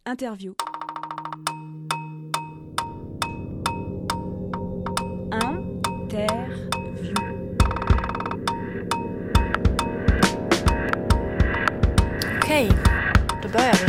Interview. Interview. Okej, då börjar vi.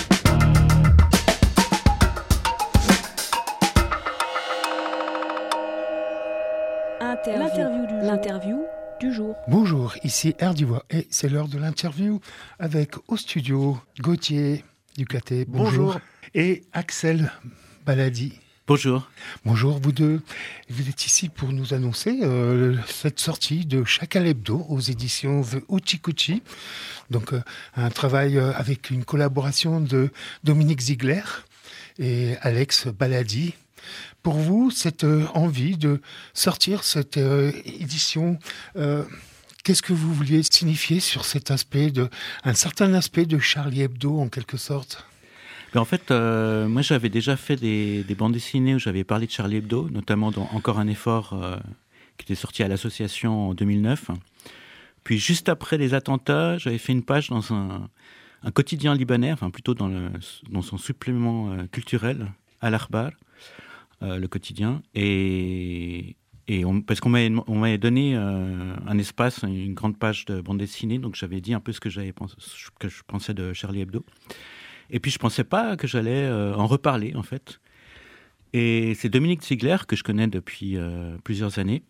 L'interview du jour. Bonjour, ici Erdivois et c'est l'heure de l'interview avec au studio Gauthier Ducaté. Bonjour. Et Axel Baladi. Bonjour. Bonjour vous deux. Vous êtes ici pour nous annoncer cette sortie de Chacal Hebdo aux éditions The Hoochie-Coochie. Donc un travail avec une collaboration de Dominique Ziegler et Alex Baladi. Pour vous, cette envie de sortir cette édition, qu'est-ce que vous vouliez signifier sur cet aspect, un certain aspect de Charlie Hebdo en quelque sorte ? En fait, moi j'avais déjà fait des bandes dessinées où j'avais parlé de Charlie Hebdo, notamment dans Encore un effort qui était sorti à l'association en 2009. Puis juste après les attentats, j'avais fait une page dans un quotidien libanais, enfin plutôt dans son supplément culturel, Al-Akhbar, le quotidien, parce qu'on m'avait donné un espace, une grande page de bande dessinée, donc j'avais dit un peu ce que je pensais de Charlie Hebdo. Et puis je pensais pas que j'allais en reparler en fait. Et c'est Dominique Ziegler que je connais depuis plusieurs années,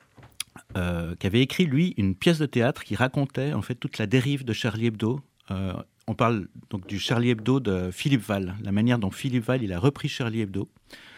qui avait écrit lui une pièce de théâtre qui racontait en fait toute la dérive de Charlie Hebdo. On parle donc du Charlie Hebdo de Philippe Val, la manière dont Philippe Val il a repris Charlie Hebdo.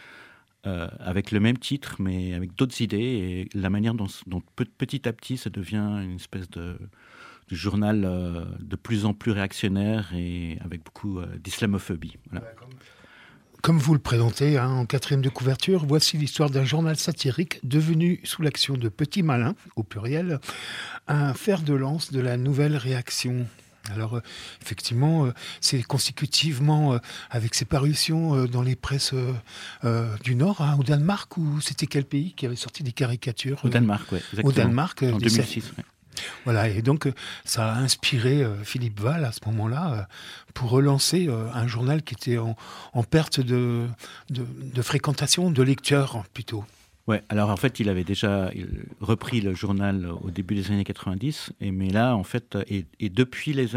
Avec le même titre, mais avec d'autres idées, et la manière dont petit à petit ça devient une espèce de journal de plus en plus réactionnaire et avec beaucoup d'islamophobie. Voilà. Comme vous le présentez en quatrième de couverture, voici l'histoire d'un journal satirique devenu, sous l'action de petits malins, au pluriel, un fer de lance de la nouvelle réaction. Alors, effectivement, c'est consécutivement avec ses parutions dans les presses du Nord, au Danemark, ou c'était quel pays qui avait sorti des caricatures Au Danemark, oui. Au Danemark. En 2006, oui. Voilà, et donc ça a inspiré Philippe Val à ce moment-là pour relancer un journal qui était en perte de fréquentation, de lecteurs plutôt. Ouais, alors en fait, il avait déjà repris le journal au début des années 90, mais là, en fait, et depuis le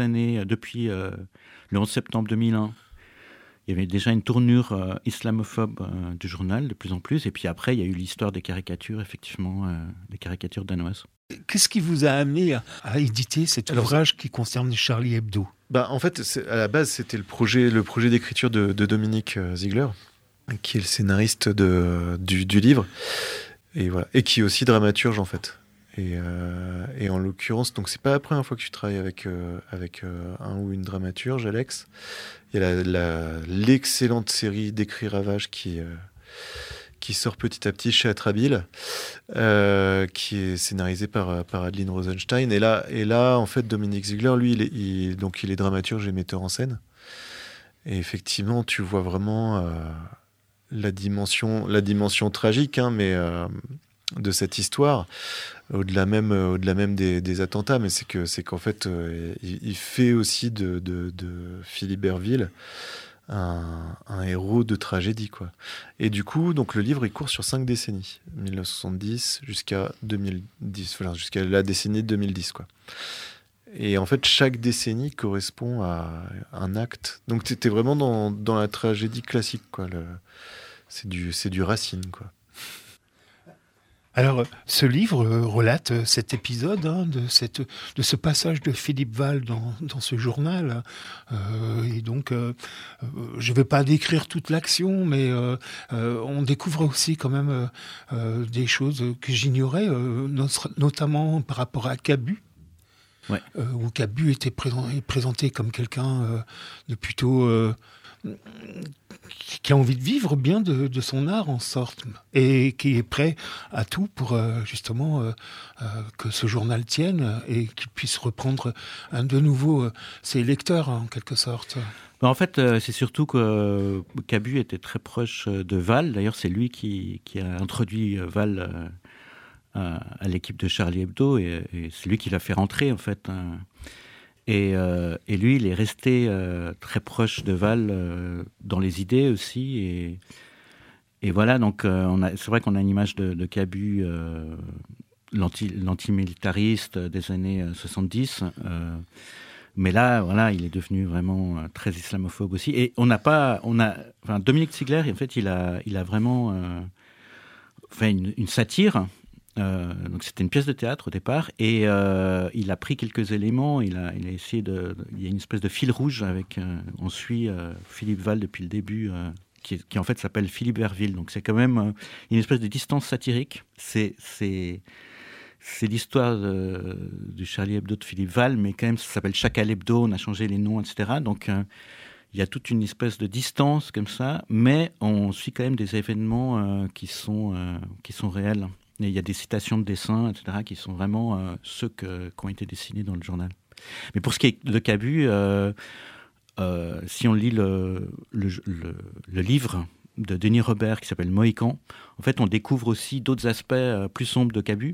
11 septembre 2001, il y avait déjà une tournure islamophobe du journal, de plus en plus, et puis après, il y a eu l'histoire des caricatures, effectivement, des caricatures danoises. Qu'est-ce qui vous a amené à éditer cet ouvrage qui concerne Charlie Hebdo ? En fait, à la base, c'était le projet d'écriture de Dominique Ziegler, qui est le scénariste du livre, et voilà, et qui est aussi dramaturge en fait. Et en l'occurrence, donc c'est pas la première fois que tu travailles avec un ou une dramaturge, Alex. Il y a l'excellente série d'Écrit Ravage qui sort petit à petit chez Atrabile, qui est scénarisé par Adeline Rosenstein. Et là, en fait, Dominique Ziegler, lui, il est dramaturge et metteur en scène. Et effectivement, tu vois vraiment la dimension tragique, mais de cette histoire, au-delà même des attentats. Mais c'est qu'en fait, il fait aussi de Philippe Berville un héros de tragédie, quoi. Et du coup, donc le livre il court sur 5 décennies, 1970 jusqu'à 2010, voilà, jusqu'à la décennie de 2010, quoi. Et en fait, chaque décennie correspond à un acte. Donc t'es vraiment dans la tragédie classique, quoi. C'est du Racine, quoi. Alors, ce livre relate cet épisode de ce passage de Philippe Val dans ce journal. Et donc, je ne vais pas décrire toute l'action, mais on découvre aussi quand même des choses que j'ignorais, notamment par rapport à Cabu. Ouais. Où Cabu était présenté comme quelqu'un de plutôt... qui a envie de vivre bien de son art en sorte, et qui est prêt à tout pour justement que ce journal tienne et qu'il puisse reprendre de nouveau ses lecteurs en quelque sorte. En fait, c'est surtout que Cabu était très proche de Val. D'ailleurs, c'est lui qui a introduit Val à l'équipe de Charlie Hebdo, et c'est lui qui l'a fait rentrer en fait. Et lui, il est resté très proche de Val dans les idées aussi. Et voilà, donc c'est vrai qu'on a une image de Cabu, l'antimilitariste des années 70. Mais là, voilà, il est devenu vraiment très islamophobe aussi. Et Dominique Ziegler, en fait, il a vraiment fait une satire. Donc c'était une pièce de théâtre au départ, et il a pris quelques éléments. Il a essayé il y a une espèce de fil rouge on suit Philippe Val depuis le début, qui en fait s'appelle Philippe Verville. Donc c'est quand même une espèce de distance satirique. C'est l'histoire du Charlie Hebdo de Philippe Val, mais quand même ça s'appelle Chacal Hebdo, on a changé les noms, etc. Donc il y a toute une espèce de distance comme ça, mais on suit quand même des événements qui sont réels. Et il y a des citations de dessins, etc., qui sont vraiment ceux qui ont été dessinés dans le journal. Mais pour ce qui est de Cabu, si on lit le livre de Denis Robert qui s'appelle Mohican, en fait, on découvre aussi d'autres aspects plus sombres de Cabu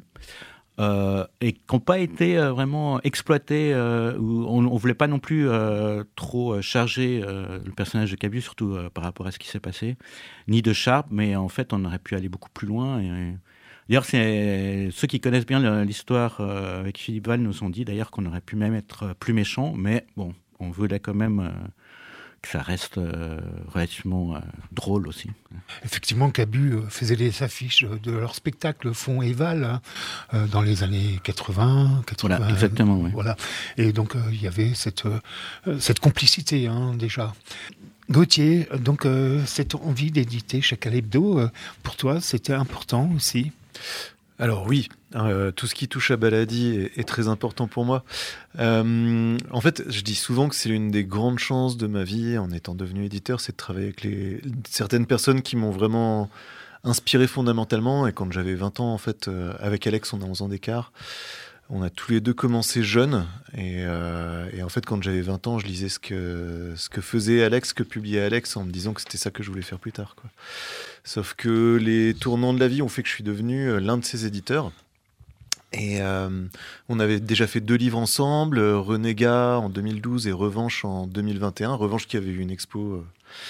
et qui n'ont pas été vraiment exploités. On ne voulait pas non plus trop charger le personnage de Cabu, surtout par rapport à ce qui s'est passé, ni de Charb, mais en fait, on aurait pu aller beaucoup plus loin. D'ailleurs, ceux qui connaissent bien l'histoire avec Philippe Val nous ont dit d'ailleurs qu'on aurait pu même être plus méchant, mais bon, on voulait quand même que ça reste relativement drôle aussi. Effectivement, Cabu faisait les affiches de leur spectacle Fond et Val dans les années 80. Voilà, exactement. Oui. Voilà. Et donc, il y avait cette complicité déjà. Gauthier, donc cette envie d'éditer Chacal Hebdo, pour toi, c'était important aussi ? Alors oui, tout ce qui touche à Baladi est très important pour moi. En fait, je dis souvent que c'est l'une des grandes chances de ma vie en étant devenu éditeur, c'est de travailler avec certaines personnes qui m'ont vraiment inspiré fondamentalement. Et quand j'avais 20 ans, en fait, avec Alex, on a 11 ans d'écart. On a tous les deux commencé jeunes et en fait quand j'avais 20 ans je lisais ce que faisait Alex, ce que publiait Alex en me disant que c'était ça que je voulais faire plus tard, quoi. Sauf que les tournants de la vie ont fait que je suis devenu l'un de ses éditeurs et on avait déjà fait 2 livres ensemble, Renégat en 2012 et Revanche en 2021. Revanche qui avait eu une expo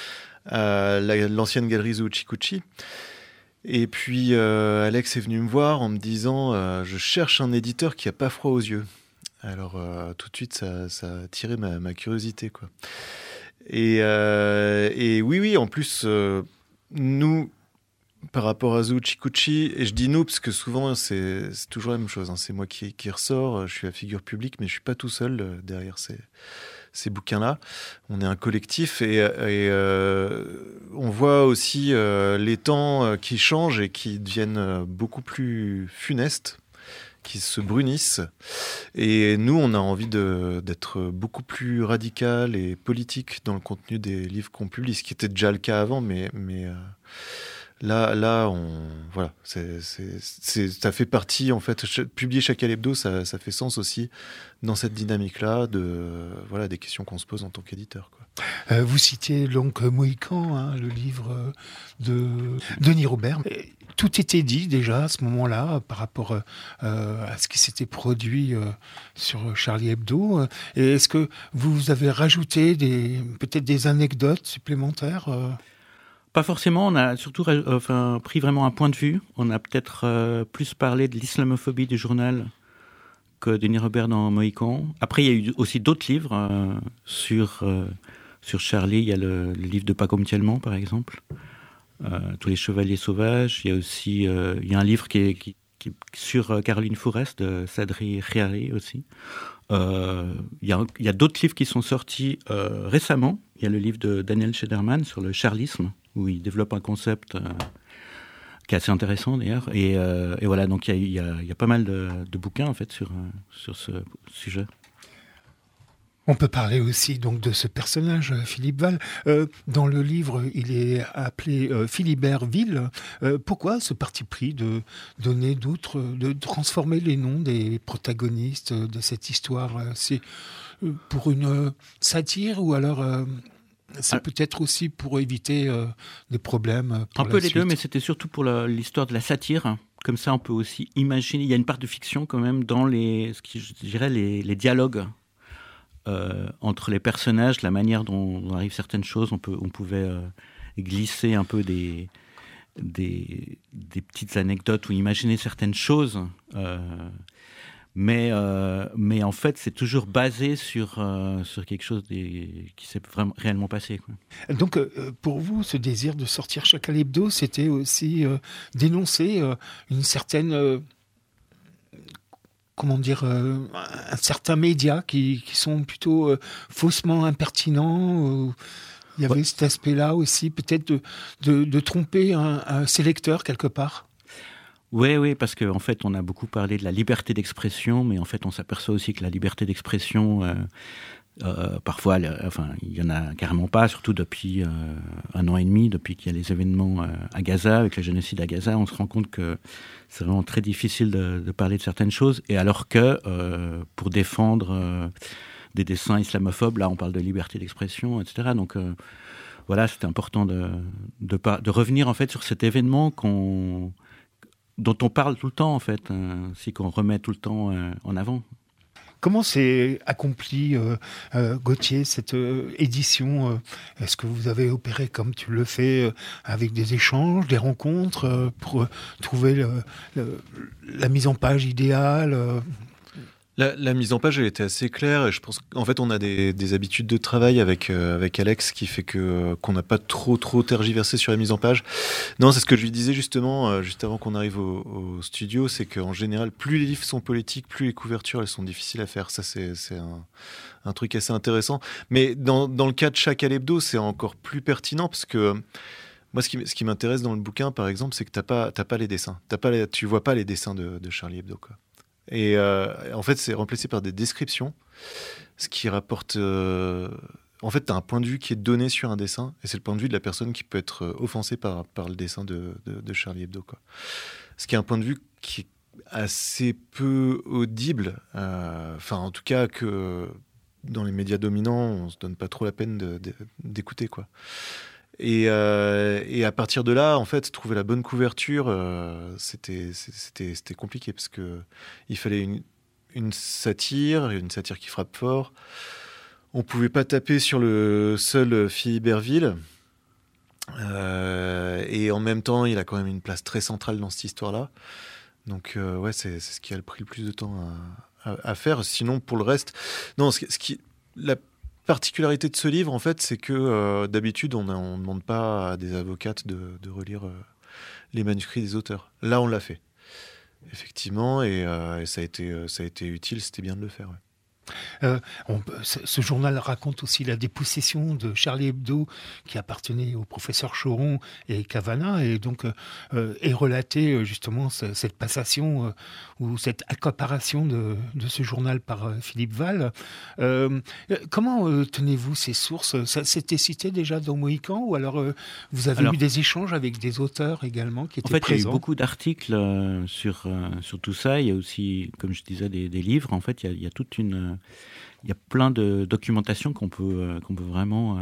à l'ancienne galerie Zuuchikuchi. Et puis Alex est venu me voir en me disant je cherche un éditeur qui a pas froid aux yeux. Alors tout de suite ça a attiré ma curiosité, quoi. Et oui en plus nous par rapport à Zuuchikuchi, et je dis nous parce que souvent c'est toujours la même chose, hein. C'est moi qui ressort, je suis la figure publique, mais je suis pas tout seul derrière ces bouquins-là. On est un collectif et on voit aussi les temps qui changent et qui deviennent beaucoup plus funestes, qui se brunissent. Et nous, on a envie d'être beaucoup plus radical et politique dans le contenu des livres qu'on publie, ce qui était déjà le cas avant, mais là, voilà, ça fait partie, en fait, publier Chacal Hebdo, ça fait sens aussi dans cette dynamique-là des questions qu'on se pose en tant qu'éditeur, quoi. Vous citiez donc Mohican, le livre de Denis Robert. Tout était dit déjà à ce moment-là par rapport à ce qui s'était produit sur Charlie Hebdo. Et est-ce que vous avez rajouté peut-être des anecdotes supplémentaires Pas forcément, on a surtout pris vraiment un point de vue. On a peut-être plus parlé de l'islamophobie du journal que Denis Robert dans Mohican. Après, il y a eu aussi d'autres livres sur Charlie. Il y a le livre de Paco Mtielman, par exemple, Tous les chevaliers sauvages. Il y a aussi il y a un livre qui est sur Caroline Fourest de Sadri Khiari aussi. Il y a d'autres livres qui sont sortis récemment. Il y a le livre de Daniel Schederman sur le charlisme, où il développe un concept qui est assez intéressant d'ailleurs. Et voilà, donc il y a pas mal de bouquins en fait sur ce sujet. On peut parler aussi donc de ce personnage, Philippe Val. Dans le livre, il est appelé Philibert Ville. Pourquoi ce parti pris de donner de transformer les noms des protagonistes de cette histoire ? C'est pour une satire ou alors c'est peut-être aussi pour éviter des problèmes pour un peu les deux, mais c'était surtout pour l'histoire de la satire. Comme ça, on peut aussi imaginer. Il y a une part de fiction quand même dans les dialogues entre les personnages, la manière dont arrivent certaines choses, on pouvait glisser un peu des petites anecdotes ou imaginer certaines choses. Mais en fait, c'est toujours basé sur quelque chose qui s'est vraiment réellement passé, quoi. Donc, pour vous, ce désir de sortir Chacal Hebdo, c'était aussi dénoncer une certaine... comment dire, un certain média qui sont plutôt faussement impertinents. Il y avait cet aspect-là aussi, peut-être de tromper un sélecteur quelque part. Oui, parce qu'en fait, on a beaucoup parlé de la liberté d'expression, mais en fait, on s'aperçoit aussi que la liberté d'expression, parfois, il n'y en a carrément pas, surtout depuis 1 an et demi, depuis qu'il y a les événements à Gaza, avec le génocide à Gaza, on se rend compte que c'est vraiment très difficile de parler de certaines choses, et alors que pour défendre des dessins islamophobes, là, on parle de liberté d'expression, etc. Donc, voilà, c'était important de revenir, en fait, sur cet événement dont on parle tout le temps, en fait, qu'on remet tout le temps en avant. Comment s'est accompli, Gauthier, cette édition? Est-ce que vous avez opéré comme tu le fais, avec des échanges, des rencontres, pour trouver la mise en page idéale? La mise en page, elle était assez claire, et je pense qu'en fait, on a des habitudes de travail avec Alex qui fait qu'on n'a pas trop tergiversé sur la mise en page. Non, c'est ce que je lui disais justement, juste avant qu'on arrive au studio, c'est qu'en général, plus les livres sont politiques, plus les couvertures, elles sont difficiles à faire. Ça, c'est un truc assez intéressant. Mais dans le cas de Chacal Hebdo, c'est encore plus pertinent, parce que moi, ce qui m'intéresse dans le bouquin, par exemple, c'est que t'as pas les dessins. Tu vois pas les dessins de Charlie Hebdo, quoi. Et en fait, c'est remplacé par des descriptions, ce qui rapporte... En fait, tu as un point de vue qui est donné sur un dessin, et c'est le point de vue de la personne qui peut être offensée par le dessin de Charlie Hebdo, quoi. Ce qui est un point de vue qui est assez peu audible, en tout cas que dans les médias dominants, on se donne pas trop la peine d'écouter, quoi. Et à partir de là, en fait, trouver la bonne couverture, c'était compliqué, parce que il fallait une satire qui frappe fort. On pouvait pas taper sur le seul Philiberville, et en même temps, il a quand même une place très centrale dans cette histoire-là. Donc, c'est ce qui a pris le plus de temps à faire. Sinon, pour le reste, non, la particularité de ce livre, en fait, c'est que d'habitude, on ne demande pas à des avocates de relire les manuscrits des auteurs. Là, on l'a fait, effectivement, et ça a été utile, c'était bien de le faire, ouais. Ce journal raconte aussi la dépossession de Charlie Hebdo, qui appartenait au professeur Choron et Cavana, et donc est relaté justement cette passation ou cette accaparation de ce journal par Philippe Val. Comment tenez-vous ces sources? Ça s'était cité déjà dans Mohican, ou alors vous avez eu des échanges avec des auteurs également qui étaient présents? Il y a eu beaucoup d'articles sur tout ça. Il y a aussi, comme je disais, des livres. En fait, il y a toute une... Il y a plein de documentation qu'on peut vraiment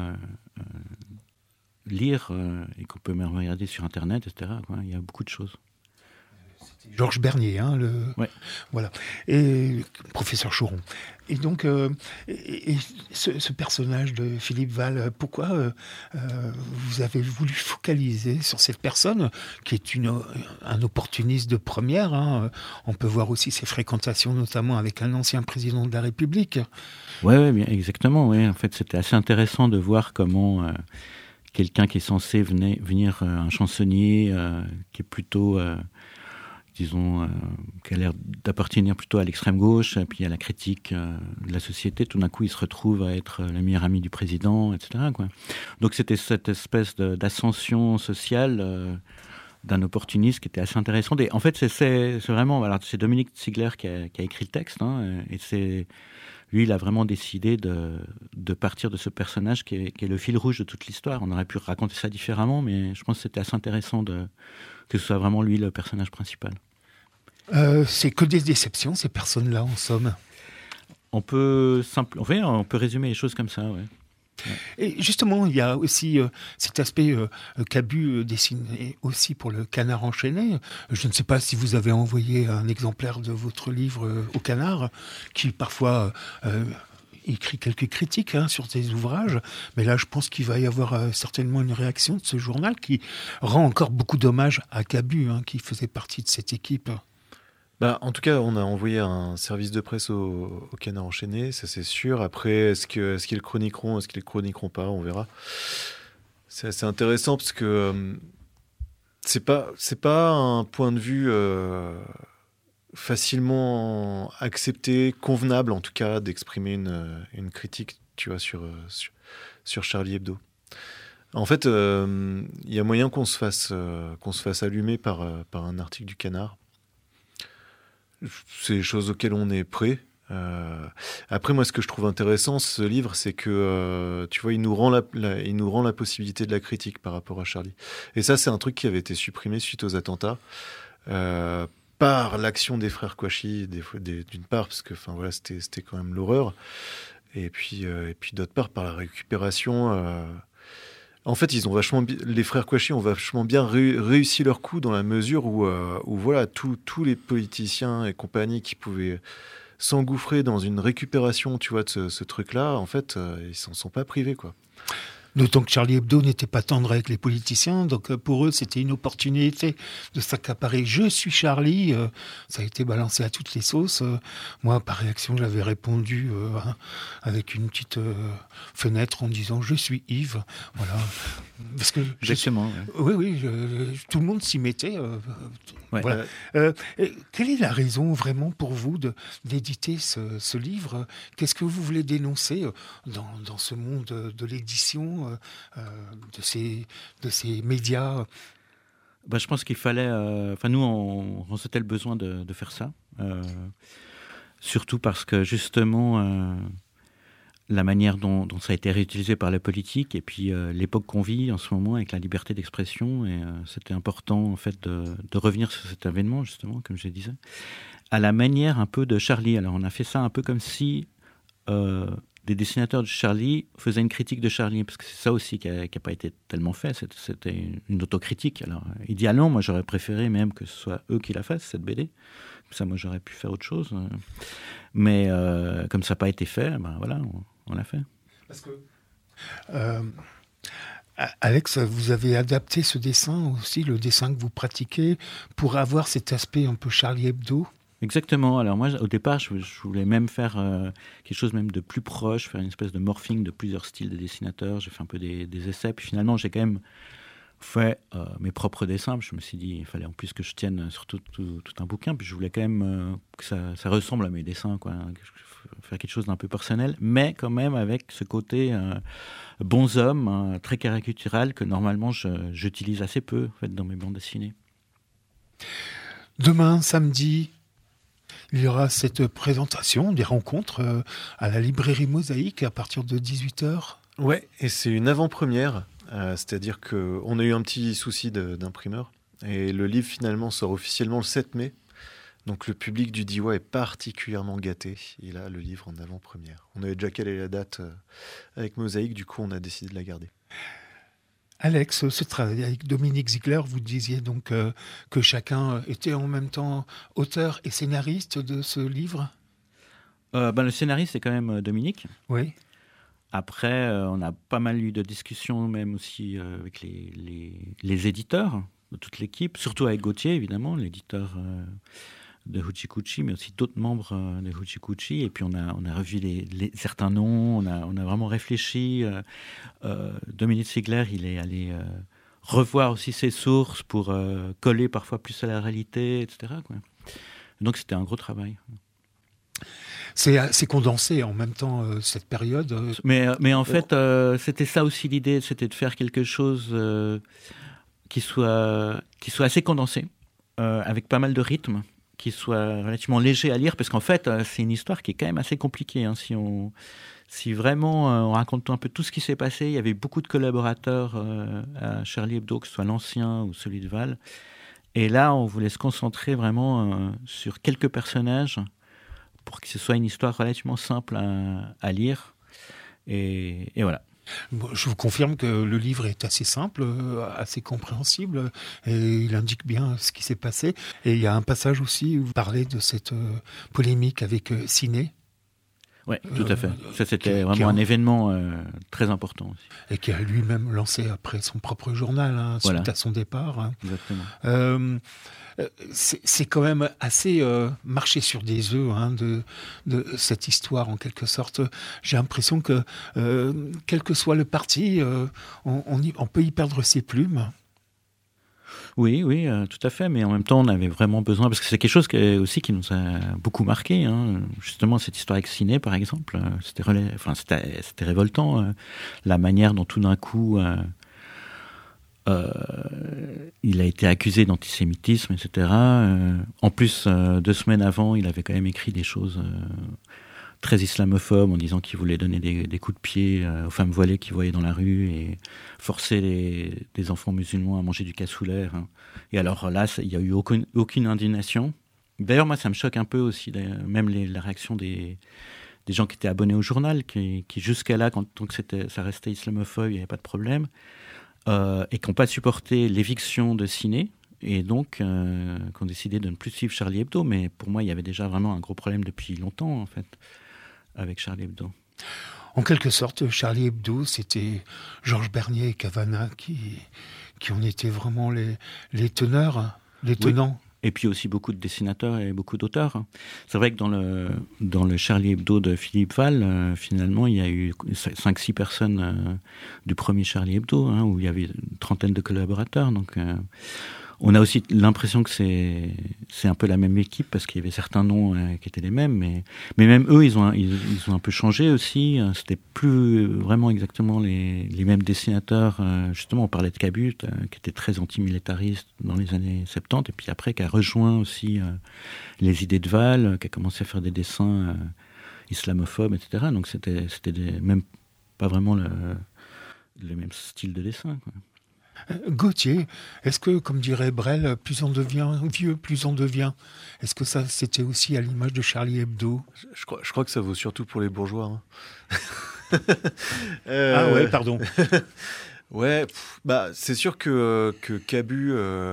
lire et qu'on peut même regarder sur Internet, etc. Il y a beaucoup de choses. C'était Georges Bernier, ouais. Voilà, et professeur Choron. Et donc, ce personnage de Philippe Val, pourquoi vous avez voulu focaliser sur cette personne qui est un opportuniste de première, hein. On peut voir aussi ses fréquentations, notamment avec un ancien président de la République. Oui, bien, exactement. Ouais. En fait, c'était assez intéressant de voir comment quelqu'un qui est censé venir un chansonnier qui est plutôt... disons, qui a l'air d'appartenir plutôt à l'extrême gauche, et puis à la critique de la société, tout d'un coup, il se retrouve à être le meilleur ami du président, etc., quoi. Donc, c'était cette espèce d'ascension sociale d'un opportuniste qui était assez intéressante. Et en fait, c'est vraiment... Alors, c'est Dominique Ziegler qui a écrit le texte, hein, et lui, il a vraiment décidé de partir de ce personnage qui est le fil rouge de toute l'histoire. On aurait pu raconter ça différemment, mais je pense que c'était assez intéressant que ce soit vraiment lui le personnage principal. C'est que des déceptions, ces personnes-là, en somme. On peut résumer les choses comme ça, ouais. Et justement, il y a aussi cet aspect Cabu dessiné aussi pour le Canard enchaîné. Je ne sais pas si vous avez envoyé un exemplaire de votre livre au Canard, qui parfois... écrit quelques critiques sur tes ouvrages, mais là je pense qu'il va y avoir certainement une réaction de ce journal qui rend encore beaucoup d'hommage à Cabu, qui faisait partie de cette équipe. En tout cas, on a envoyé un service de presse au Canard enchaîné, ça c'est sûr. Après, est-ce qu'ils le chroniqueront, est-ce qu'ils le chroniqueront pas, on verra. C'est assez intéressant parce que c'est pas un point de vue facilement accepté, convenable en tout cas, d'exprimer une critique, tu vois, sur Charlie Hebdo. En fait, il y a moyen qu'on se fasse allumer par un article du Canard. C'est des choses auxquelles on est prêt. Après, moi, ce que je trouve intéressant, ce livre, c'est que, tu vois, il nous rend la possibilité de la critique par rapport à Charlie. Et ça, c'est un truc qui avait été supprimé suite aux attentats, par l'action des frères Kouachi, d'une part, parce que, enfin, voilà, c'était quand même l'horreur. Et puis d'autre part, par la récupération. En fait, les frères Kouachi ont vachement bien réussi leur coup dans la mesure où voilà, tous les politiciens et compagnie qui pouvaient s'engouffrer dans une récupération, tu vois, de ce truc-là, en fait, ils s'en sont pas privés, quoi. D'autant que Charlie Hebdo n'était pas tendre avec les politiciens, donc pour eux, c'était une opportunité de s'accaparer. Je suis Charlie, ça a été balancé à toutes les sauces. Moi, par réaction, j'avais répondu avec une petite fenêtre en disant « Je suis Yves ». Voilà. Parce que Exactement. Oui, tout le monde s'y mettait. Ouais. Voilà. Quelle est la raison vraiment pour vous d'éditer ce livre ? Qu'est-ce que vous voulez dénoncer dans ce monde de l'édition, de ces médias ? Je pense qu'il fallait... nous, on ressentait le besoin de faire ça. Surtout parce que, justement, la manière dont ça a été réutilisé par la politique et puis l'époque qu'on vit en ce moment avec la liberté d'expression. Et c'était important, en fait, de revenir sur cet événement, justement, comme je disais, à la manière un peu de Charlie. Alors, on a fait ça un peu comme si... des dessinateurs de Charlie faisaient une critique de Charlie, parce que c'est ça aussi qui n'a pas été tellement fait, c'était une autocritique. Alors, idéalement, moi j'aurais préféré même que ce soit eux qui la fassent, cette BD. Comme ça, moi j'aurais pu faire autre chose. Mais comme ça n'a pas été fait, voilà, on l'a fait. Parce que... Alex, vous avez adapté ce dessin aussi, le dessin que vous pratiquez, pour avoir cet aspect un peu Charlie Hebdo. Exactement. Alors moi, au départ, je voulais même faire quelque chose même de plus proche, faire une espèce de morphing de plusieurs styles de dessinateurs. J'ai fait un peu des essais. Puis finalement, j'ai quand même fait mes propres dessins. Je me suis dit, il fallait en plus que je tienne sur tout un bouquin. Puis je voulais quand même que ça ressemble à mes dessins, quoi. Faire quelque chose d'un peu personnel, mais quand même avec ce côté bonhomme, très caricatural, que normalement j'utilise assez peu en fait, dans mes bandes dessinées. Demain, samedi, il y aura cette présentation, des rencontres à la librairie Mosaïque à partir de 18h. Ouais, et c'est une avant-première, c'est-à-dire qu'on a eu un petit souci d'imprimeur, et le livre finalement sort officiellement le 7 mai. Donc le public du Diwa est particulièrement gâté. Il a le livre en avant-première. On avait déjà calé la date avec Mosaïque, du coup on a décidé de la garder. Alex, ce travail avec Dominique Ziegler, vous disiez donc que chacun était en même temps auteur et scénariste de ce livre ? Le scénariste, c'est quand même Dominique. Oui. Après, on a pas mal eu de discussions, même aussi avec les éditeurs de toute l'équipe, surtout avec Gauthier, évidemment, l'éditeur de Huchikuchi, mais aussi d'autres membres de Huchikuchi. Et puis on a revu certains noms, on a vraiment réfléchi. Dominique Ziegler, il est allé revoir aussi ses sources pour coller parfois plus à la réalité, etc., quoi. Donc c'était un gros travail. C'est assez condensé en même temps, cette période. Mais en fait, c'était ça aussi l'idée, c'était de faire quelque chose qui soit assez condensé, avec pas mal de rythme, qui soit relativement léger à lire, parce qu'en fait, c'est une histoire qui est quand même assez compliquée. Si vraiment on raconte un peu tout ce qui s'est passé, il y avait beaucoup de collaborateurs à Charlie Hebdo, que ce soit l'ancien ou celui de Val. Et là, on voulait se concentrer vraiment sur quelques personnages pour que ce soit une histoire relativement simple à lire. Et voilà. Je vous confirme que le livre est assez simple, assez compréhensible, et il indique bien ce qui s'est passé. Et il y a un passage aussi où vous parlez de cette polémique avec Ciné. Oui, tout à fait. Ça, c'était vraiment un événement très important aussi. Et qui a lui-même lancé après son propre journal, suite à son départ. Hein. Exactement. C'est quand même assez marcher sur des œufs de cette histoire, en quelque sorte. J'ai l'impression que, quel que soit le parti, on peut y perdre ses plumes. Oui, tout à fait. Mais en même temps, on avait vraiment besoin, parce que c'est quelque chose qui nous a beaucoup marqué. Hein. Justement, cette histoire avec Ciné, par exemple, c'était révoltant. La manière dont tout d'un coup, il a été accusé d'antisémitisme, etc. En plus, 2 semaines avant, il avait quand même écrit des choses très islamophobes en disant qu'il voulait donner des coups de pied aux femmes voilées qu'il voyait dans la rue et forcer les enfants musulmans à manger du cassoulet. Hein. Et alors là, il n'y a eu aucune indignation. D'ailleurs, moi, ça me choque un peu aussi, même la réaction des gens qui étaient abonnés au journal, qui jusqu'à là, tant que ça restait islamophobe, il n'y avait pas de problème, et qui n'ont pas supporté l'éviction de Ciné, et donc qui ont décidé de ne plus suivre Charlie Hebdo. Mais pour moi, il y avait déjà vraiment un gros problème depuis longtemps, en fait, avec Charlie Hebdo. En quelque sorte, Charlie Hebdo, c'était Georges Bernier et Cavana qui en étaient vraiment les teneurs, les tenants. Oui. Et puis aussi beaucoup de dessinateurs et beaucoup d'auteurs. C'est vrai que dans le Charlie Hebdo de Philippe Val, finalement, il y a eu 5-6 personnes du premier Charlie Hebdo, où il y avait une trentaine de collaborateurs. Donc, on a aussi l'impression que c'est un peu la même équipe, parce qu'il y avait certains noms qui étaient les mêmes, mais même eux, ils ont un peu changé aussi. C'était plus vraiment exactement les mêmes dessinateurs. Justement, on parlait de Cabu, qui était très antimilitariste dans les années 70, et puis après, qui a rejoint aussi les idées de Val, qui a commencé à faire des dessins islamophobes, etc. Donc c'était même pas vraiment le même style de dessin, quoi. Gauthier, est-ce que, comme dirait Brel, plus on devient vieux, plus on devient? Est-ce que ça, c'était aussi à l'image de Charlie Hebdo? Je crois que ça vaut surtout pour les bourgeois. Ah ouais, pardon. Ouais, c'est sûr que Cabu,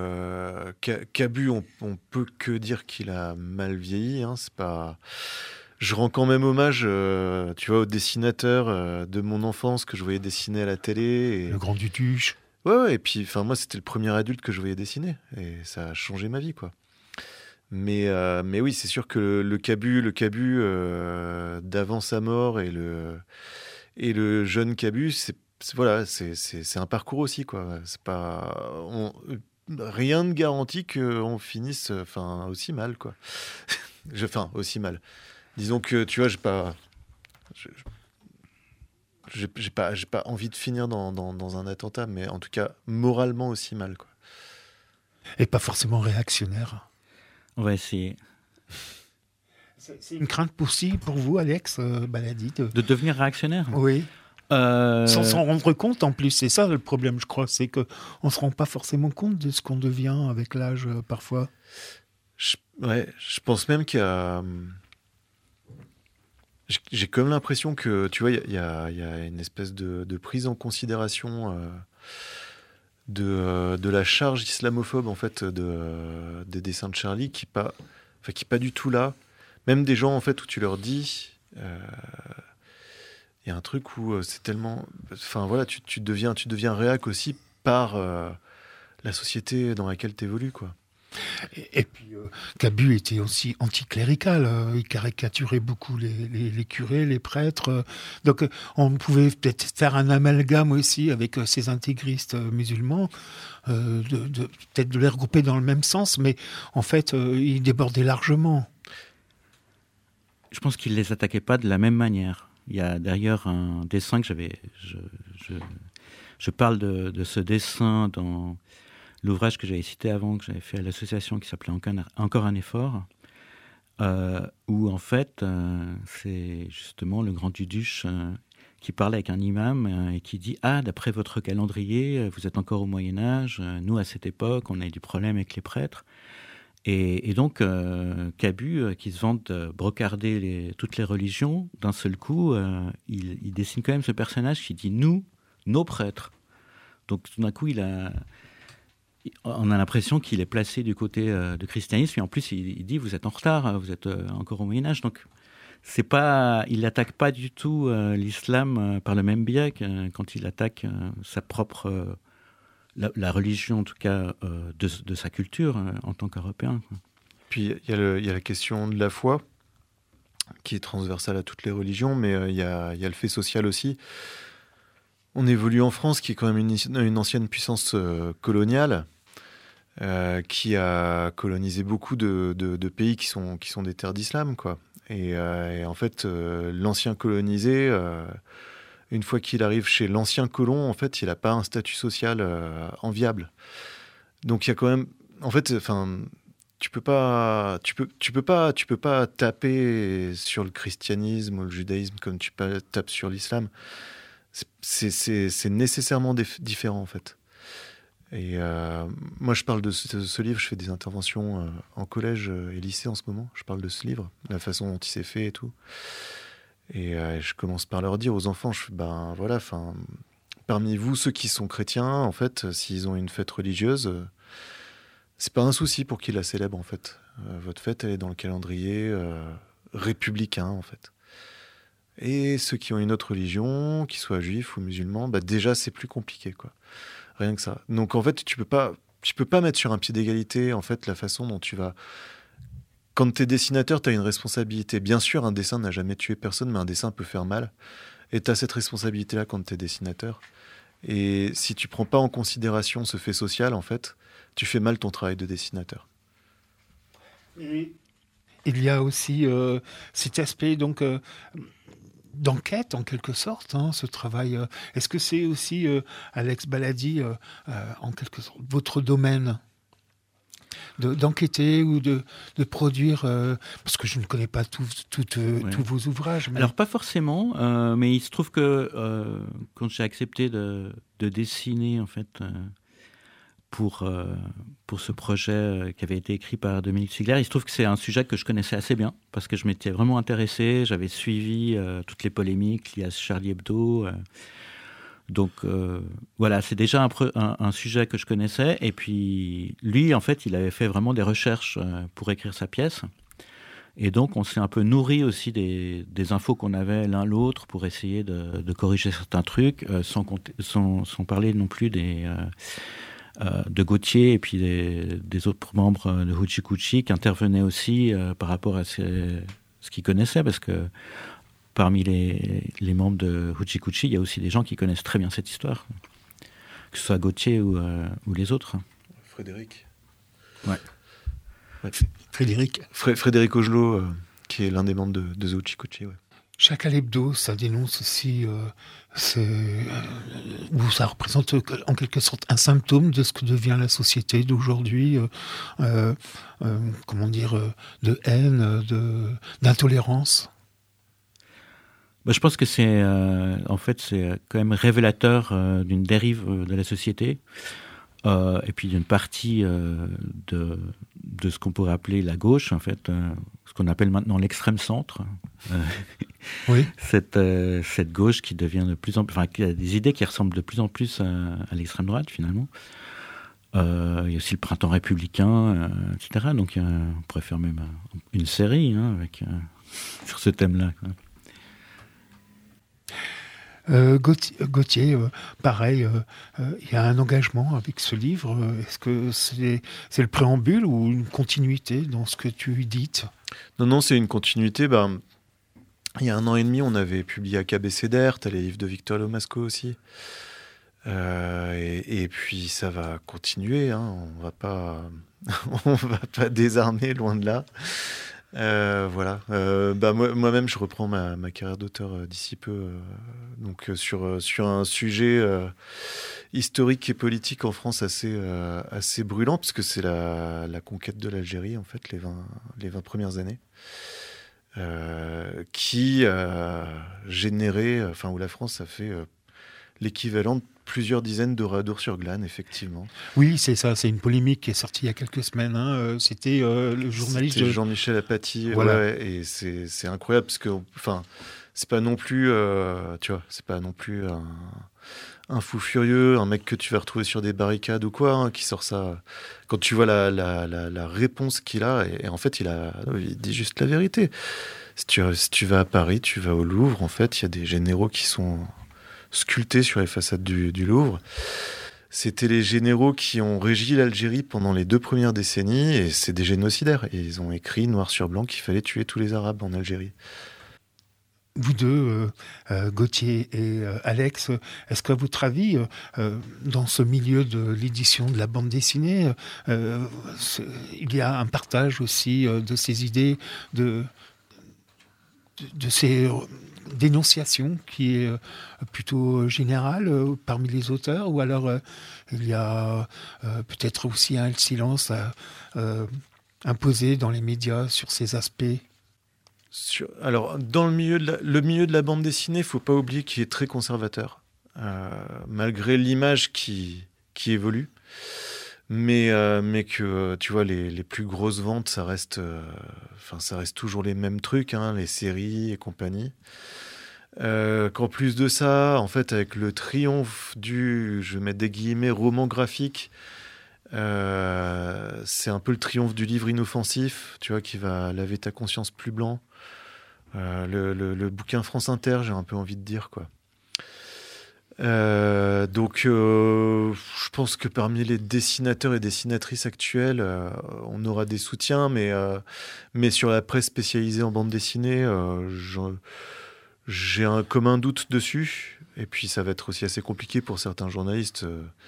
on peut que dire qu'il a mal vieilli. Hein, c'est pas... Je rends quand même hommage, tu vois, au dessinateur de mon enfance que je voyais dessiner à la télé. Le Grand Dutuche. Ouais, et puis, moi, c'était le premier adulte que je voyais dessiner, et ça a changé ma vie, quoi. Mais oui, c'est sûr que le Cabu d'avant sa mort et le jeune Cabu, c'est un parcours aussi, quoi. C'est pas rien ne garantit qu'on finisse aussi mal, quoi. Aussi mal. Disons que, tu vois, j'ai pas envie de finir dans un attentat, mais en tout cas, moralement aussi mal, quoi. Et pas forcément réactionnaire. On va essayer. C'est une crainte pour vous, Alex Baladi, de devenir réactionnaire? Oui. Sans s'en rendre compte, en plus. C'est ça le problème, je crois. C'est qu'on ne se rend pas forcément compte de ce qu'on devient avec l'âge, parfois. Je pense même qu'il y a... J'ai quand même l'impression que, tu vois, il y a une espèce de prise en considération de la charge islamophobe, en fait, des dessins de Charlie, qui est pas du tout là. Même des gens, en fait, où tu leur dis... Il y a un truc où c'est tellement... tu deviens réac aussi par la société dans laquelle tu évolues, quoi. Et puis, Cabu était aussi anticlérical. Il caricaturait beaucoup les curés, les prêtres. Donc, on pouvait peut-être faire un amalgame aussi avec ces intégristes musulmans, peut-être de les regrouper dans le même sens, mais en fait, il débordait largement. Je pense qu'il ne les attaquait pas de la même manière. Il y a d'ailleurs un dessin que j'avais... Je parle de ce dessin dans... l'ouvrage que j'avais cité avant, que j'avais fait à l'association, qui s'appelait Encore un effort, où en fait, c'est justement le Grand Duduche qui parle avec un imam et qui dit « Ah, d'après votre calendrier, vous êtes encore au Moyen-Âge. Nous, à cette époque, on a eu du problème avec les prêtres. » Et donc, Cabu, qui se vante de brocarder toutes les religions, d'un seul coup, il dessine quand même ce personnage qui dit « Nous, nos prêtres. » Donc, tout d'un coup, on a l'impression qu'il est placé du côté du christianisme, et en plus il dit vous êtes en retard, vous êtes encore au Moyen-Âge. Donc il n'attaque pas du tout l'islam par le même biais que quand il attaque sa propre, la religion en tout cas de sa culture en tant qu'Européen. Puis il y a la question de la foi, qui est transversale à toutes les religions, mais il y a le fait social aussi. On évolue en France, qui est quand même une ancienne puissance coloniale, qui a colonisé beaucoup de pays qui sont des terres d'islam, quoi. Et en fait, l'ancien colonisé, une fois qu'il arrive chez l'ancien colon, en fait, il n'a pas un statut social enviable. Donc il y a quand même, en fait, tu peux pas taper sur le christianisme ou le judaïsme comme tu tapes sur l'islam. C'est nécessairement différent, en fait. Et moi, je parle de ce livre, je fais des interventions en collège et lycée en ce moment. Je parle de ce livre, la façon dont il s'est fait et tout. Et je commence par leur dire aux enfants, parmi vous, ceux qui sont chrétiens, en fait, s'ils ont une fête religieuse, c'est pas un souci pour qu'ils la célèbrent, en fait. Votre fête, elle est dans le calendrier républicain, en fait. Et ceux qui ont une autre religion, qu'ils soient juifs ou musulmans, déjà, c'est plus compliqué, quoi. Rien que ça. Donc, en fait, tu peux pas mettre sur un pied d'égalité, en fait, la façon dont tu vas... Quand tu es dessinateur, tu as une responsabilité. Bien sûr, un dessin n'a jamais tué personne, mais un dessin peut faire mal. Et tu as cette responsabilité-là quand tu es dessinateur. Et si tu prends pas en considération ce fait social, en fait, tu fais mal ton travail de dessinateur. Oui. Il y a aussi cet aspect donc d'enquête en quelque sorte, ce travail. Est-ce que c'est aussi Alex Baladi en quelque sorte votre domaine d'enquêter ou de produire parce que je ne connais pas tous vos ouvrages. Mais... Alors pas forcément, mais il se trouve que quand j'ai accepté de dessiner en fait. Pour ce projet qui avait été écrit par Dominique Ziegler. Il se trouve que c'est un sujet que je connaissais assez bien, parce que je m'étais vraiment intéressé, j'avais suivi toutes les polémiques liées à Charlie Hebdo. Donc voilà, c'est déjà un sujet que je connaissais. Et puis lui, en fait, il avait fait vraiment des recherches pour écrire sa pièce. Et donc on s'est un peu nourri aussi des infos qu'on avait l'un l'autre pour essayer de corriger certains trucs, sans parler non plus de Gauthier et puis des autres membres de Huchi-Kuchi qui intervenaient aussi par rapport à ce qu'ils connaissaient, parce que parmi les membres de Huchi-Kuchi, il y a aussi des gens qui connaissent très bien cette histoire, que ce soit Gauthier ou les autres. Frédéric. Ouais. Frédéric Ogelot, qui est l'un des membres de The Huchi-Kuchi, ouais. Chacal Hebdo, ça dénonce aussi, où ça représente en quelque sorte un symptôme de ce que devient la société d'aujourd'hui, de haine, d'intolérance. Je pense que c'est quand même révélateur d'une dérive de la société. Et puis d'une partie de ce qu'on pourrait appeler la gauche, en fait, ce qu'on appelle maintenant l'extrême centre. Oui. Cette gauche qui devient de plus en plus, qui a des idées qui ressemblent de plus en plus à l'extrême droite finalement. Il y a aussi le printemps républicain, etc. Donc on pourrait faire même une série sur ce thème-là, quoi. Gauthier, pareil, il y a un engagement avec ce livre. Est-ce que c'est le préambule ou une continuité dans ce que tu dites ? Non, c'est une continuité. Il y a 1 an et demi, on avait publié à KBCDR, tu as les livres de Victor Lomasco aussi. Et puis ça va continuer, on va pas désarmer, loin de là. Voilà. Moi-même, je reprends ma carrière d'auteur d'ici peu, donc sur un sujet historique et politique en France assez brûlant, puisque c'est la conquête de l'Algérie, en fait, les 20 premières années, qui a généré, où la France a fait l'équivalent de plusieurs dizaines d'Oradour-sur-Glane, effectivement. Oui, c'est ça, c'est une polémique qui est sortie il y a quelques semaines. C'était le journaliste Jean-Michel Apathy, voilà. Ouais, et c'est incroyable, parce que, c'est pas non plus, c'est pas non plus un fou furieux, un mec que tu vas retrouver sur des barricades ou quoi, qui sort ça. Quand tu vois la réponse qu'il a, et en fait, il dit juste la vérité. Si tu vas à Paris, tu vas au Louvre, en fait, il y a des généraux qui sont sculptés sur les façades du Louvre. C'était les généraux qui ont régi l'Algérie pendant les 2 premières décennies, et c'est des génocidaires. Et ils ont écrit noir sur blanc qu'il fallait tuer tous les Arabes en Algérie. Vous deux, Gauthier et Alex, est-ce qu'à votre avis, dans ce milieu de l'édition de la bande dessinée, il y a un partage aussi de ces idées, de ces dénonciations qui est plutôt générale parmi les auteurs, ou alors il y a peut-être aussi un silence imposé dans les médias sur ces aspects? Alors, dans le milieu de la bande dessinée, il ne faut pas oublier qu'il est très conservateur, malgré l'image qui évolue. Mais que, tu vois, les plus grosses ventes, ça reste toujours les mêmes trucs, hein, les séries et compagnie. Qu'en plus de ça, en fait, avec le triomphe du, je vais mettre des guillemets, roman graphique, c'est un peu le triomphe du livre inoffensif, tu vois, qui va laver ta conscience plus blanc. Le bouquin France Inter, j'ai un peu envie de dire, quoi. Donc, je pense que parmi les dessinateurs et dessinatrices actuels, on aura des soutiens, mais sur la presse spécialisée en bande dessinée, j'ai un commun doute dessus. Et puis, ça va être aussi assez compliqué pour certains journalistes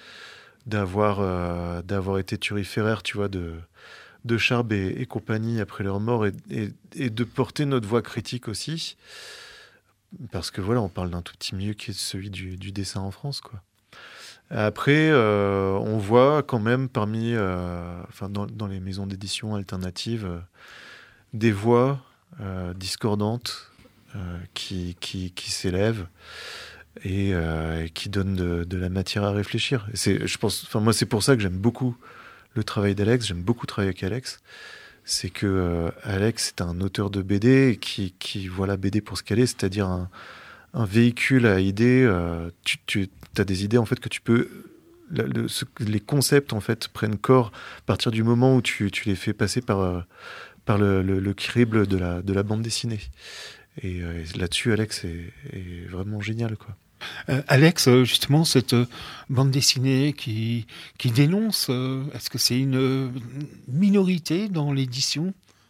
d'avoir été turiféraires, tu vois, de Charb et compagnie après leur mort, et de porter notre voix critique aussi. Parce que voilà, on parle d'un tout petit milieu qui est celui du dessin en France, quoi. Après, on voit quand même dans les maisons d'édition alternatives, des voix discordantes qui s'élèvent et qui donnent de la matière à réfléchir. Moi, c'est pour ça que j'aime beaucoup le travail d'Alex. J'aime beaucoup travailler avec Alex. C'est que Alex est un auteur de BD qui voit la BD pour ce qu'elle est, c'est-à-dire un véhicule à idées. Tu as des idées en fait que tu peux. Les concepts en fait prennent corps à partir du moment où tu les fais passer par le crible de la bande dessinée. Et là-dessus, Alex est vraiment génial, quoi. Alex, justement, cette bande dessinée qui dénonce, est-ce que c'est une minorité dans l'édition ?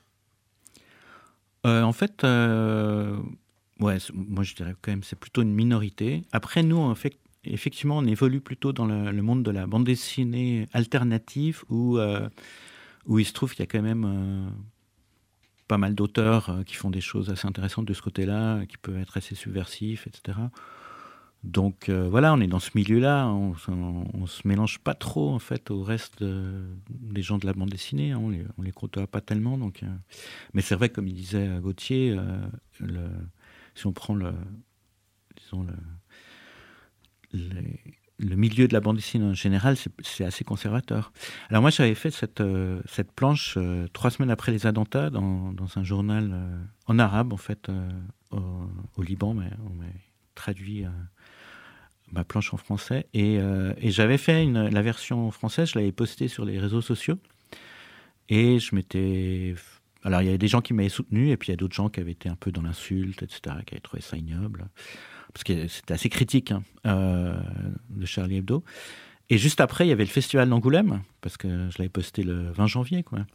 En fait, ouais, moi je dirais quand même c'est plutôt une minorité. Après, nous, en fait, effectivement, on évolue plutôt dans le monde de la bande dessinée alternative où il se trouve qu'il y a quand même pas mal d'auteurs qui font des choses assez intéressantes de ce côté-là, qui peuvent être assez subversifs, etc. Donc voilà, on est dans ce milieu-là, on se mélange pas trop en fait au reste des gens de la bande dessinée, hein, on les côtoie pas tellement. Donc, mais c'est vrai, comme il disait Gauthier, si on prend le milieu de la bande dessinée en général, c'est assez conservateur. Alors moi, j'avais fait cette planche 3 semaines après les attentats dans un journal en arabe en fait au Liban, mais on m'a traduit ma planche en français, et j'avais fait la version française, je l'avais postée sur les réseaux sociaux, et alors il y avait des gens qui m'avaient soutenu, et puis il y a d'autres gens qui avaient été un peu dans l'insulte, etc., qui avaient trouvé ça ignoble, parce que c'était assez critique de Charlie Hebdo. Et juste après, il y avait le festival d'Angoulême, parce que je l'avais posté le 20 janvier, quoi,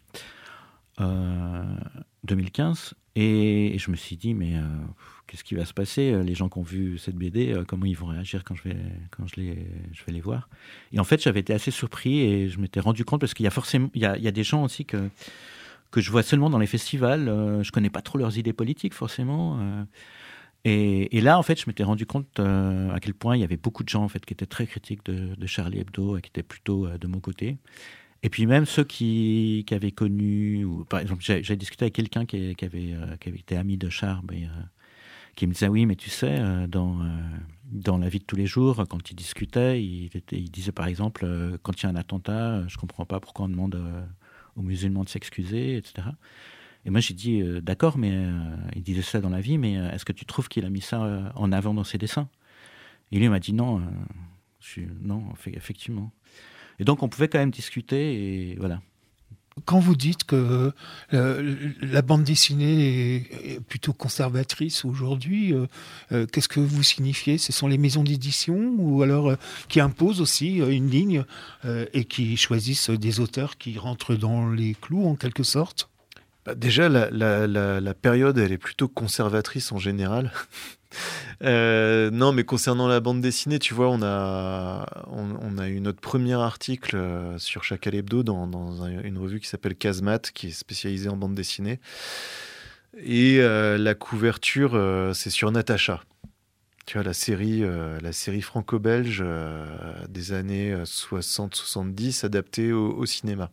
2015, et je me suis dit, mais qu'est-ce qui va se passer ? Les gens qui ont vu cette BD, comment ils vont réagir quand je vais les voir ? Et en fait, j'avais été assez surpris, et je m'étais rendu compte, parce qu'il y a forcément, il y a des gens aussi que je vois seulement dans les festivals, je connais pas trop leurs idées politiques, forcément. Et là, en fait, je m'étais rendu compte à quel point il y avait beaucoup de gens en fait, qui étaient très critiques de Charlie Hebdo, et qui étaient plutôt de mon côté. Et puis même ceux qui avaient connu, ou, par exemple, j'ai discuté avec quelqu'un qui avait été ami de Charb, et qui me disait, oui, mais tu sais, dans la vie de tous les jours, quand il discutait, il disait par exemple, quand il y a un attentat, je ne comprends pas pourquoi on demande aux musulmans de s'excuser, etc. Et moi, j'ai dit, d'accord, mais il disait ça dans la vie, mais est-ce que tu trouves qu'il a mis ça en avant dans ses dessins ? Et lui, il m'a dit non, non, effectivement. Et donc, on pouvait quand même discuter, et voilà. Quand vous dites que la bande dessinée est plutôt conservatrice aujourd'hui, qu'est-ce que vous signifiez ? Ce sont les maisons d'édition ou alors qui imposent aussi une ligne et qui choisissent des auteurs qui rentrent dans les clous en quelque sorte ? Déjà, la période, elle est plutôt conservatrice en général. Non, mais concernant la bande dessinée, tu vois, on a eu notre premier article sur Chacal Hebdo dans une revue qui s'appelle Casemat, qui est spécialisée en bande dessinée. Et la couverture, c'est sur Natacha. Tu vois, la série franco-belge des années 60-70, adaptée au cinéma.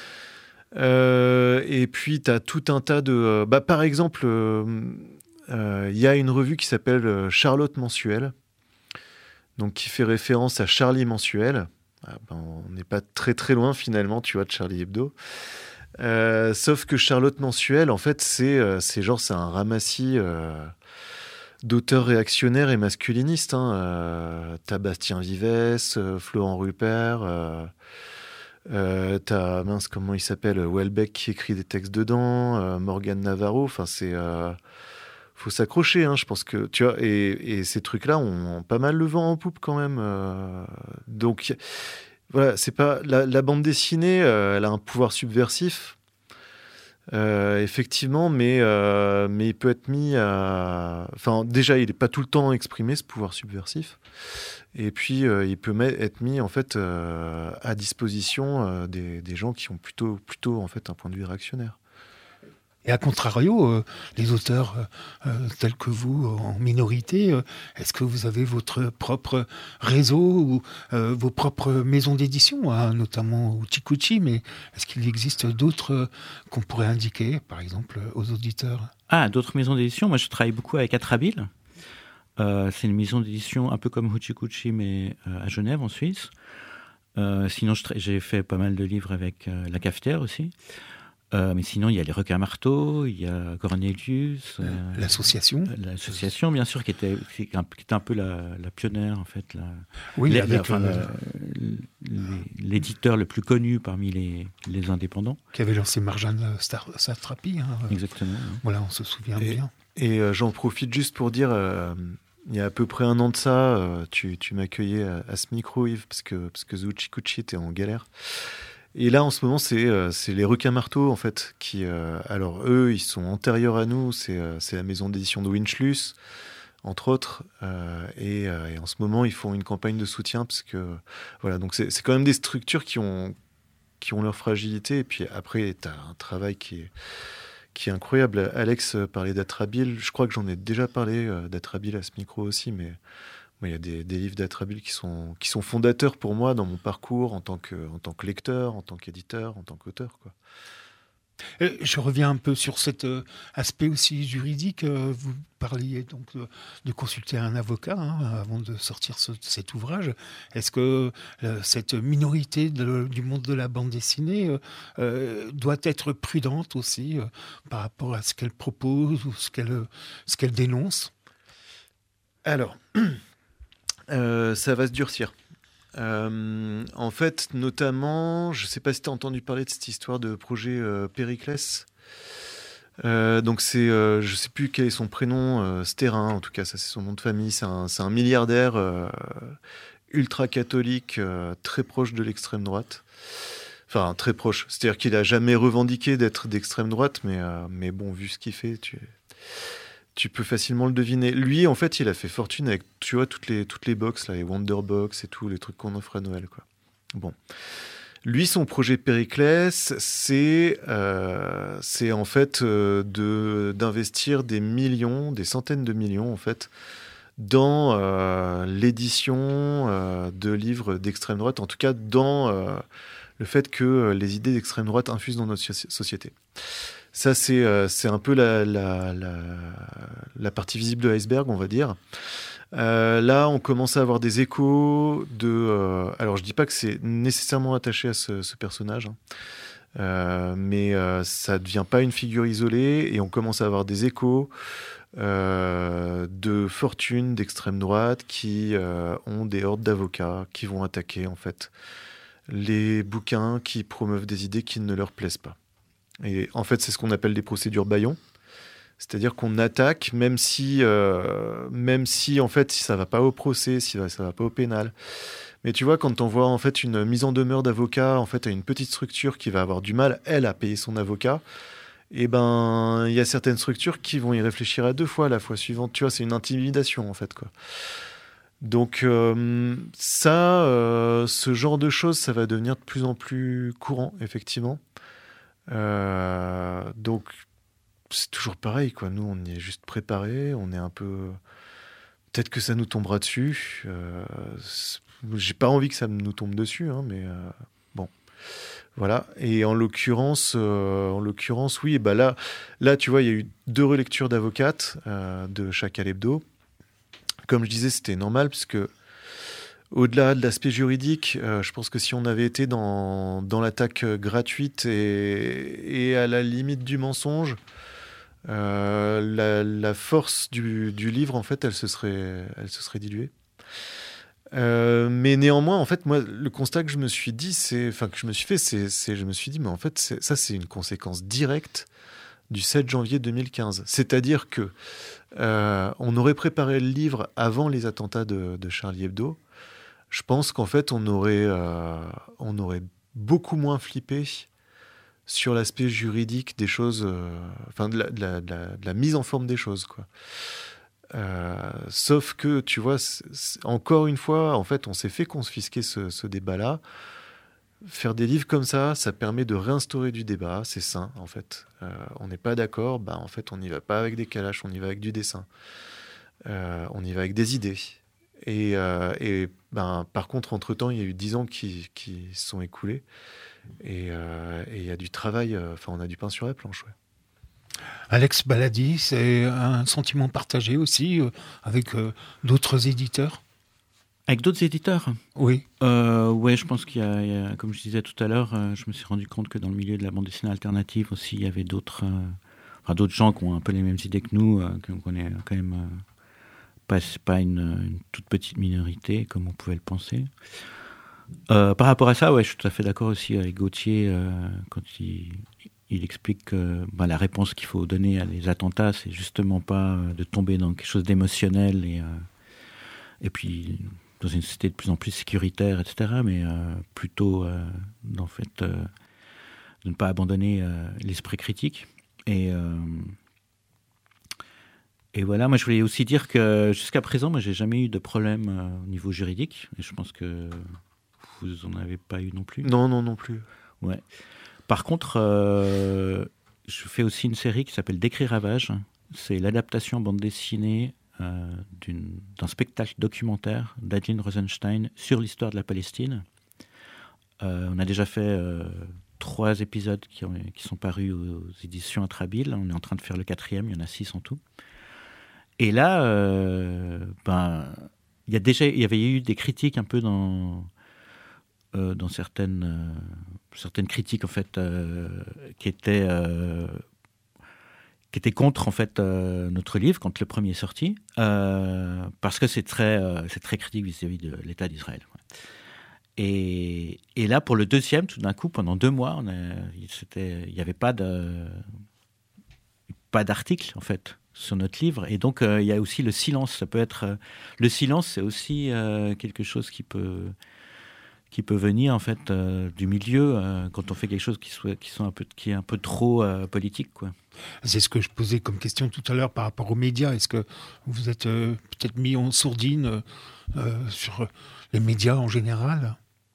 Et puis, tu as tout un tas de... par exemple, il y a une revue qui s'appelle Charlotte Mensuelle, donc qui fait référence à Charlie Mensuel. On n'est pas très très loin finalement, tu vois, de Charlie Hebdo. Sauf que Charlotte Mensuelle, en fait, c'est un ramassis d'auteurs réactionnaires et masculinistes. T'as Bastien Vivès, Florent Rupert... t'as, comment il s'appelle, Houellebecq qui écrit des textes dedans, Morgane Navarro, enfin faut s'accrocher, je pense que, tu vois, et ces trucs-là ont pas mal le vent en poupe quand même, donc voilà, c'est pas, la bande dessinée, elle a un pouvoir subversif, effectivement, mais il peut être mis à... Enfin, déjà, il n'est pas tout le temps exprimé, ce pouvoir subversif. Et puis, il peut être mis, en fait, à disposition des gens qui ont plutôt, en fait, un point de vue réactionnaire. Et à contrario, les auteurs tels que vous, en minorité, est-ce que vous avez votre propre réseau ou vos propres maisons d'édition, notamment Ouchi-Couchi, mais est-ce qu'il existe d'autres qu'on pourrait indiquer, par exemple, aux auditeurs ? D'autres maisons d'édition. Moi, je travaille beaucoup avec Atrabile. C'est une maison d'édition un peu comme Ouchi-Couchi, mais à Genève, en Suisse. Sinon, j'ai fait pas mal de livres avec La Cafetière aussi. Mais sinon, il y a les Requins Marteaux, il y a Cornelius. L'association. L'association, bien sûr, qui était un peu la pionnière, en fait. Oui, l'éditeur le plus connu parmi les indépendants. Qui avait lancé Marjane Satrapi. Exactement. Voilà, on se souvient bien. Et j'en profite juste pour dire, il y a à peu près un an de ça, tu m'accueillais à ce micro, Yves, parce que Ouchi-Couchi était en galère. Et là, en ce moment, c'est les Requins Marteaux, en fait, qui... alors, eux, ils sont antérieurs à nous. C'est la maison d'édition de Winchlus, entre autres. Et en ce moment, ils font une campagne de soutien, parce que... Voilà, donc c'est quand même des structures qui ont leur fragilité. Et puis après, tu as un travail qui est incroyable. Alex parlait d'Atrabile. Je crois que j'en ai déjà parlé d'Atrabile à ce micro aussi, mais... Il y a des livres d'Atrabile qui sont fondateurs pour moi dans mon parcours en tant que lecteur, en tant qu'éditeur, en tant qu'auteur, quoi. Je reviens un peu sur cet aspect aussi juridique. Vous parliez donc de consulter un avocat avant de sortir cet ouvrage. Est-ce que cette minorité du monde de la bande dessinée doit être prudente aussi par rapport à ce qu'elle propose ou ce qu'elle dénonce ? Alors... ça va se durcir. En fait, notamment, je ne sais pas si tu as entendu parler de cette histoire de projet Périclès. Donc c'est, je ne sais plus quel est son prénom, Stérin, en tout cas, ça c'est son nom de famille. C'est un milliardaire ultra-catholique, très proche de l'extrême droite. Enfin, très proche. C'est-à-dire qu'il n'a jamais revendiqué d'être d'extrême droite, mais bon, vu ce qu'il fait, tu peux facilement le deviner. Lui, en fait, il a fait fortune avec, tu vois, toutes les box, là, les Wonderbox et tout, les trucs qu'on offre à Noël, quoi. Bon. Lui, son projet Périclès, c'est en fait d'investir des centaines de millions, en fait, dans l'édition de livres d'extrême droite, en tout cas dans le fait que les idées d'extrême droite infusent dans notre société. Ça, c'est un peu la partie visible de l'iceberg, on va dire. Là, on commence à avoir des échos de... alors, je ne dis pas que c'est nécessairement attaché à ce personnage, mais ça ne devient pas une figure isolée, et on commence à avoir des échos de fortunes d'extrême droite qui ont des hordes d'avocats qui vont attaquer, en fait, les bouquins qui promeuvent des idées qui ne leur plaisent pas. Et en fait, c'est ce qu'on appelle des procédures bâillons. C'est-à-dire qu'on attaque, même si en fait, si ça va pas au procès, si ça va pas au pénal. Mais tu vois, quand on voit en fait une mise en demeure d'avocat, en fait, à une petite structure qui va avoir du mal, elle, à payer son avocat, et ben, il y a certaines structures qui vont y réfléchir à 2 fois la fois suivante. Tu vois, c'est une intimidation, en fait, quoi. Donc ce genre de choses, ça va devenir de plus en plus courant, effectivement. Donc c'est toujours pareil, quoi. Nous, on y est juste préparés, on est un peu... Peut-être que ça nous tombera dessus. J'ai pas envie que ça nous tombe dessus, hein, mais bon. Voilà. Et en l'occurrence, oui, bah là, tu vois, il y a eu 2 relectures d'avocates de Chacal Hebdo. Comme je disais, c'était normal, puisque au-delà de l'aspect juridique, je pense que si on avait été dans l'attaque gratuite et à la limite du mensonge, la force du livre, en fait, elle se serait diluée. Mais néanmoins, en fait, moi, le constat que je me suis dit, je me suis dit, mais en fait, ça, c'est une conséquence directe du 7 janvier 2015. C'est-à-dire que on aurait préparé le livre avant les attentats de Charlie Hebdo. Je pense qu'en fait, on aurait beaucoup moins flippé sur l'aspect juridique des choses, de la mise en forme des choses, quoi. Sauf que, tu vois, encore une fois, en fait, on s'est fait confisquer ce débat-là. Faire des livres comme ça permet de réinstaurer du débat, c'est sain, en fait. On n'est pas d'accord, en fait, on n'y va pas avec des calaches, on y va avec du dessin. On y va avec des idées. Et par contre, entre-temps, il y a eu 10 ans qui se sont écoulés. Et il y a du travail, on a du pain sur la planche, ouais. Alex Baladi, c'est un sentiment partagé aussi avec d'autres éditeurs? Avec d'autres éditeurs? Oui. Ouais, je pense qu'il y a, comme je disais tout à l'heure, je me suis rendu compte que dans le milieu de la bande dessinée alternative aussi, il y avait d'autres gens qui ont un peu les mêmes idées que nous, qu'on est quand même pas une toute petite minorité, comme on pouvait le penser. Par rapport à ça, ouais, je suis tout à fait d'accord aussi avec Gauthier quand il explique que la réponse qu'il faut donner à les attentats, c'est justement pas de tomber dans quelque chose d'émotionnel et puis dans une société de plus en plus sécuritaire, etc., mais plutôt en fait, de ne pas abandonner l'esprit critique. Et voilà, moi je voulais aussi dire que jusqu'à présent, moi j'ai jamais eu de problème au niveau juridique, et je pense que vous en avez pas eu non plus. Non plus. Ouais. Par contre, je fais aussi une série qui s'appelle Décret Ravage. C'est l'adaptation bande dessinée d'un spectacle documentaire d'Adeline Rosenstein sur l'histoire de la Palestine. On a déjà fait 3 épisodes qui sont parus aux éditions Atrabile. On est en train de faire le 4e, il y en a 6 en tout. Et là, il y avait eu des critiques un peu dans certaines critiques en fait qui étaient contre en fait notre livre quand le premier est sorti, parce que c'est très critique vis-à-vis de l'État d'Israël. Et là pour le 2e, tout d'un coup pendant 2 mois, il n'y avait pas d'article en fait sur notre livre, et donc il y a aussi le silence. Ça peut être le silence, c'est aussi quelque chose qui peut venir en fait du milieu quand on fait quelque chose qui est un peu trop politique, quoi. C'est ce que je posais comme question tout à l'heure par rapport aux médias. Est-ce que vous êtes peut-être mis en sourdine sur les médias en général?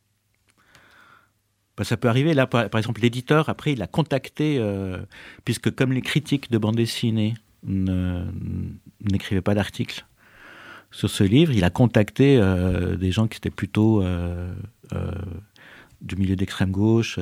Ça peut arriver. Là, par exemple, l'éditeur, après, il a contacté, puisque comme les critiques de bande dessinée n'écrivaient pas d'articles sur ce livre, il a contacté des gens qui étaient plutôt du milieu d'extrême gauche,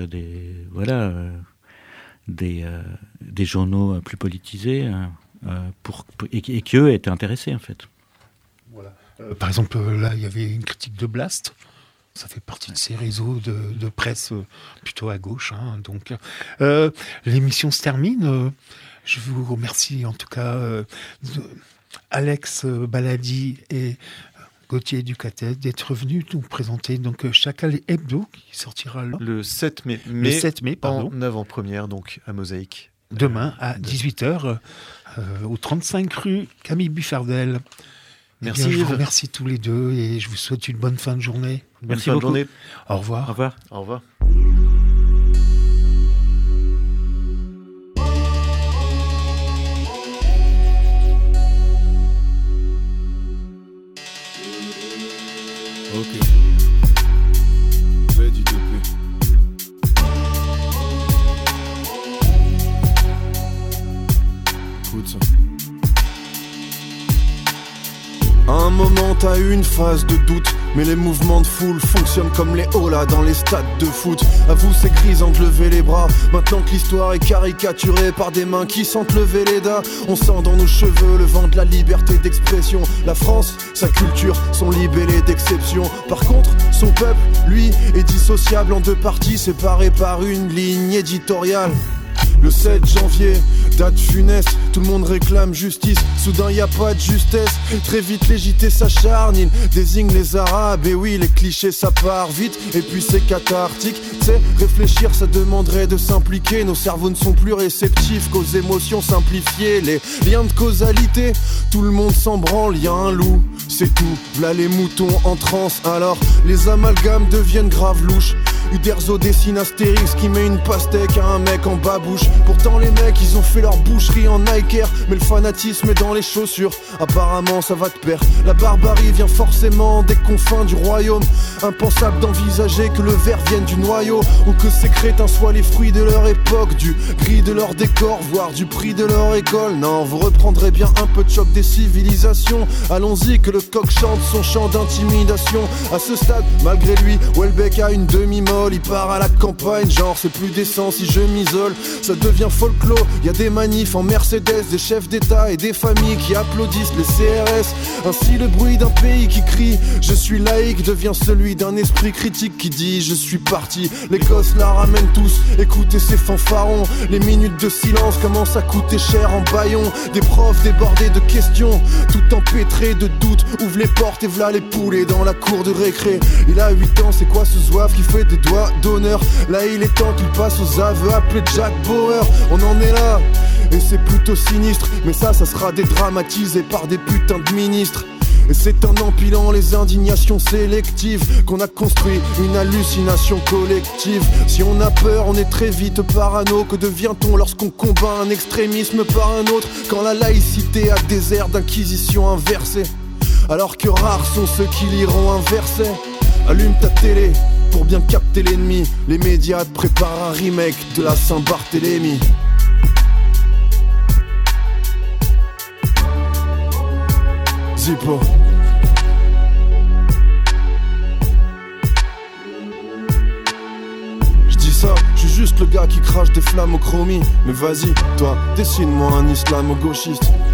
des journaux plus politisés, et qui eux étaient intéressés en fait. Voilà. Par exemple, là, il y avait une critique de Blast. Ça fait partie de ces réseaux de presse plutôt à gauche. Donc, l'émission se termine. Je vous remercie en tout cas, Alex Baladi et Gauthier Ducatet d'être venu nous présenter donc Chacal Hebdo qui sortira le 7 mai, pardon. En avant-première, donc à Mosaïque. Demain à 18h au 35 rue Camille Buffardel. Merci. Je vous remercie tous les deux et je vous souhaite une bonne fin de journée. Merci beaucoup. Journée. Au revoir. Au revoir. Au revoir. Ok. Fais du depuis. Écoute ça. À un moment t'as eu une phase de doute, mais les mouvements de foule fonctionnent comme les holas dans les stades de foot. À vous c'est grisant de lever les bras, maintenant que l'histoire est caricaturée par des mains qui sentent lever les dents. On sent dans nos cheveux le vent de la liberté d'expression. La France, sa culture, son libellé d'exception. Par contre, son peuple, lui, est dissociable en deux parties séparées par une ligne éditoriale. Le 7 janvier, date funeste, tout le monde réclame justice. Soudain y a pas de justesse, très vite les JT s'acharnent. Ils désignent les arabes, et oui les clichés ça part vite. Et puis c'est cathartique, t'sais, réfléchir ça demanderait de s'impliquer. Nos cerveaux ne sont plus réceptifs qu'aux émotions simplifiées. Les liens de causalité, tout le monde s'en branle, y a un loup, c'est tout. V'là les moutons en transe, alors les amalgames deviennent grave louches. Uderzo dessine Astérix qui met une pastèque à un mec en babouche. Pourtant les mecs ils ont fait leur boucherie en Nike Air, mais le fanatisme est dans les chaussures. Apparemment ça va de pair. La barbarie vient forcément des confins du royaume. Impensable d'envisager que le verre vienne du noyau, ou que ces crétins soient les fruits de leur époque, du gris de leur décor, voire du prix de leur école. Non, vous reprendrez bien un peu de choc des civilisations. Allons-y que le coq chante son chant d'intimidation. À ce stade, malgré lui, Welbeck a une demi-molle. Il part à la campagne, genre c'est plus décent si je m'isole. Ça devient folklore, y a des manifs en Mercedes, des chefs d'état et des familles qui applaudissent les CRS. Ainsi le bruit d'un pays qui crie je suis laïque devient celui d'un esprit critique qui dit je suis parti. Les gosses la ramènent tous, écoutez ces fanfarons. Les minutes de silence commencent à coûter cher en bâillon. Des profs débordés de questions, tout empêtrés de doutes. Ouvre les portes et v'là les poulets dans la cour de récré. Il a 8 ans, c'est quoi ce zouave qui fait des doigts d'honneur? Là il est temps qu'il passe aux aveux, appelé Jack Bauer. On en est là, et c'est plutôt sinistre. Mais ça sera dédramatisé par des putains de ministres. Et c'est en empilant les indignations sélectives qu'on a construit une hallucination collective. Si on a peur, on est très vite parano. Que devient-on lorsqu'on combat un extrémisme par un autre? Quand la laïcité a des airs d'inquisition inversée, alors que rares sont ceux qui liront un verset. Allume ta télé pour bien capter l'ennemi. Les médias te préparent un remake de la Saint-Barthélemy. Zippo. Je dis ça, je suis juste le gars qui crache des flammes au chromie. Mais vas-y, toi, dessine-moi un islamo-gauchiste.